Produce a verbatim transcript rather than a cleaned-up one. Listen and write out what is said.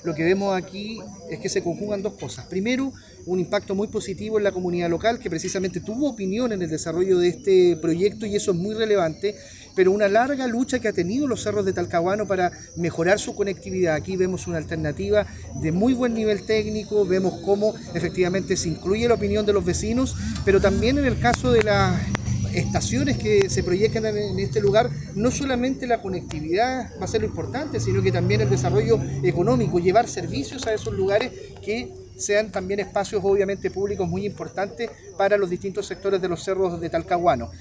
lo que vemos aquí es que se conjugan dos cosas. Primero, un impacto muy positivo en la comunidad local, que precisamente tuvo opinión en el desarrollo de este proyecto, y eso es muy relevante, pero una larga lucha que ha tenido los cerros de Talcahuano para mejorar su conectividad. Aquí vemos una alternativa de muy buen nivel técnico, vemos cómo efectivamente se incluye la opinión de los vecinos, pero también en el caso de las estaciones que se proyectan en este lugar, no solamente la conectividad va a ser lo importante, sino que también el desarrollo económico, llevar servicios a esos lugares que sean también espacios obviamente públicos muy importantes para los distintos sectores de los cerros de Talcahuano.